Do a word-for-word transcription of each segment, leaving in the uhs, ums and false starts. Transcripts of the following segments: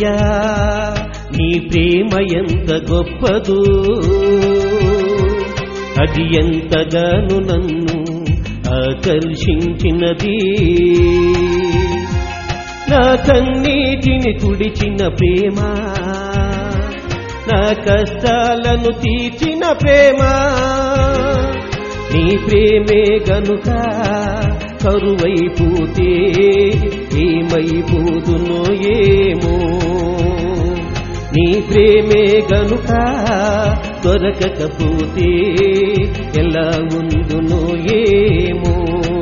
యేసయ్యా నీ ప్రేమ ఎంత గొప్పదో, అది ఎంతగానో నన్ను ఆకర్షించినది. నా కన్నీటిని తుడిచిన ప్రేమ, నా కష్టాలను తీర్చిన ప్రేమ, నీ ప్రేమే గనుక కరువైపోతే ఏమైపోదునో ఏమో, నీ ప్రేమే గనుక దొరకకపోతే ఎలా ఉందునో ఏమో.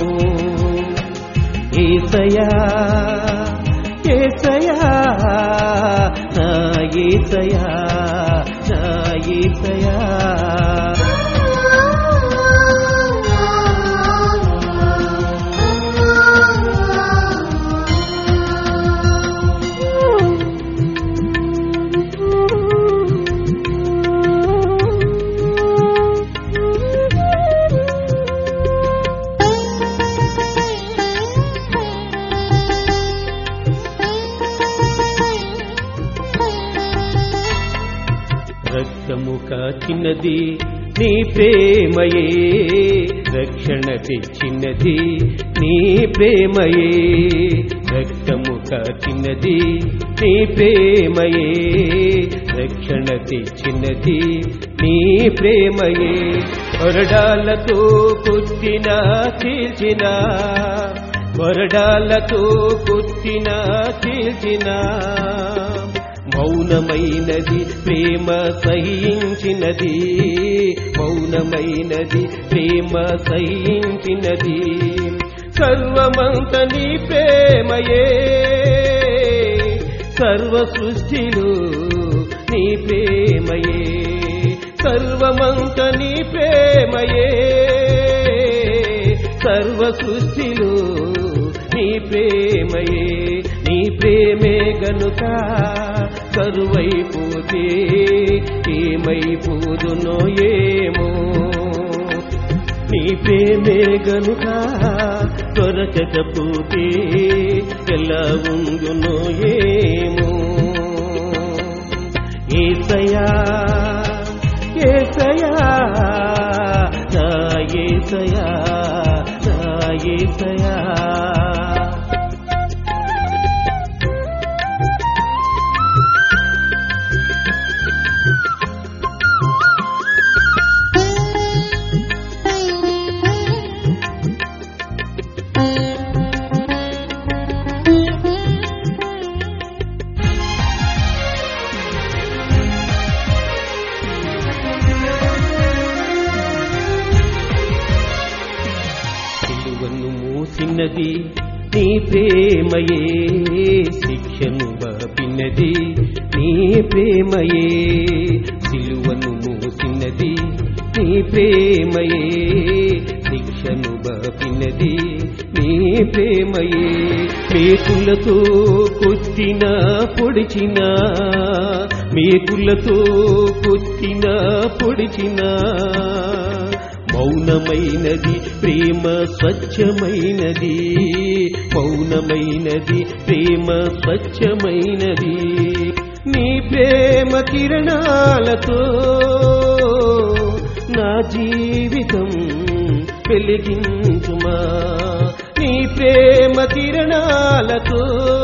యేసయ్యా యేసయ్యా నా యేసయ్యా నా యేసయ్యా. రక్తము కాచినది నీ ప్రేమయే, రక్షణ తెచ్చినది నీ ప్రేమయే. రక్తము కాచినది నీ ప్రేమయే, రక్షణ తెచ్చినది నీ ప్రేమయే. కొరడాలతో కొట్టిన చీల్చిన, కొరడాలతో కొట్టిన చీల్చిన, మౌనమైనది ప్రేమ సహించినది, మౌనమైనది ప్రేమ సహించినది. సర్వమంత నీ ప్రేమయే, సర్వ సృష్టిలో నీ ప్రేమయే, సర్వమంత నీ ప్రేమయే, సర్వ సృష్టిలో నీ ప్రేమయే. నీ ప్రేమే గనుక కరువైపోతే ఏమైపోదునో ఏమో, నీ ప్రేమే గనుక దొరకకపోతే ఎలా ఉందునో ఏమో. యేసయ్యా యేసయ్యా నా యేసయ్యా నా యేసయ్యా. మోసినది నీ ప్రేమయే, శిక్షను బాపినది నీ ప్రేమయే. సిలువను మోసినది నీ ప్రేమయే, శిక్షను బాపినది నీ ప్రేమయే. మేకులతో కొట్టిన పొడిచిన, మేకులతో కొట్టిన పొడిచిన, మౌనమైనది ప్రేమ స్వచ్ఛమైనది, మౌనమైనది ప్రేమ స్వచ్ఛమైనది. నీ ప్రేమ కిరణాలతో నా జీవితం వెలిగించుమా, నీ ప్రేమ కిరణాలతో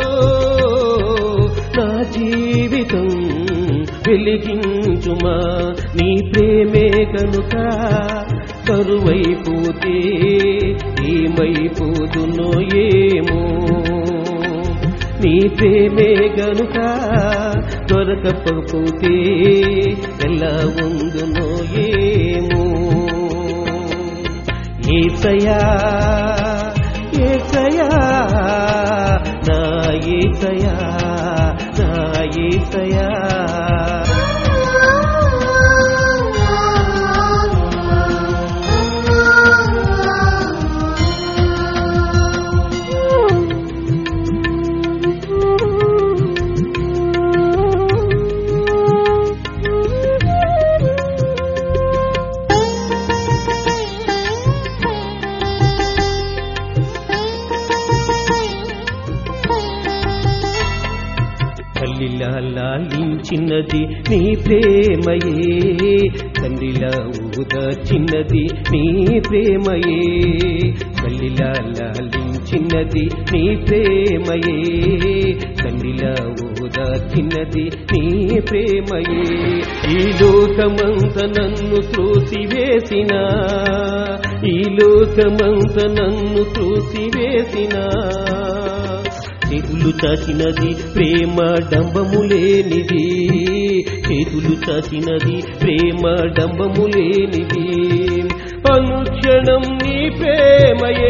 నా జీవితం వెలిగించుమా. నీ ప్రేమే కనుక కరువైపోతే ఏమైపోదునో ఏమో, నీ ప్రేమే గనుక దొరకకపోతే ఎలా ఉందునో ఏమో. యేసయ్యా యేసయ్యా నా యేసయ్యా నా యేసయ్యా. తల్లిలా లాలించినది నీ ప్రేమయే, తల్లిలా ఊదార్చినది నీ ప్రేమయే, తల్లిలా లాలించినది నీ ప్రేమయే, తల్లిలా ఊదార్చినది నీ ప్రేమయే. ఈ లోకమంత నన్ను త్రోసివేసిన, ఈ లోకమంత నన్ను త్రోసివేసిన, చేతులు చాచినది ప్రేమ డంబములేనిది, చేతులు చాచినది ప్రేమ డంబములేనిది. అనుక్షణం నీ ప్రేమయే,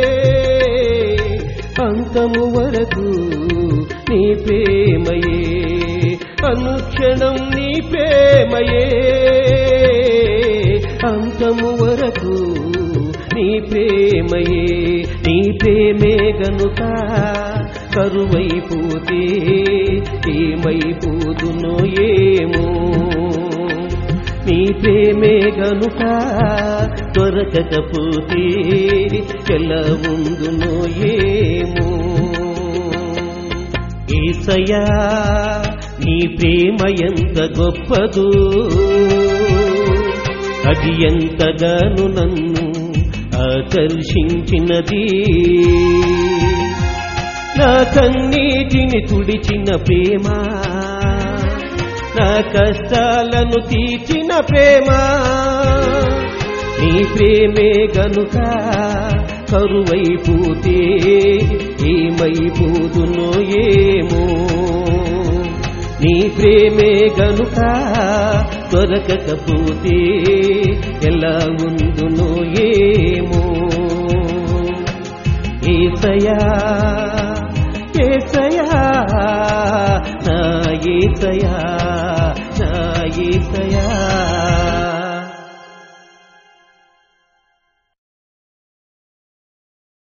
అంతము వరకు నీ ప్రేమయే, అనుక్షణం నీ ప్రేమయే, అంతము వరకు నీ ప్రేమయే. నీ ప్రేమే గనుక కరువైపోతే ఏమైపోదునో ఏమో, నీ ప్రేమే గనుక దొరకకపోతే ఎలా ఉందునో ఏమో. యేసయ్యా నీ ప్రేమ ఎంత గొప్పదో, అది ఎంతగానో నన్ను ఆకర్షించినది. నా కన్నీటిని తుడిచిన ప్రేమ, నా కష్టాలను తీర్చిన ప్రేమ, నీ ప్రేమే గనుక కరువైపోతే ఏమైపోదునో ఏమో, నీ ప్రేమే గనుక దొరకకపోతే ఎలా ఉందునో ఏమో. యేసయ్యా యేసయ్యా నా యేసయ్యా, నా యేసయ్యా.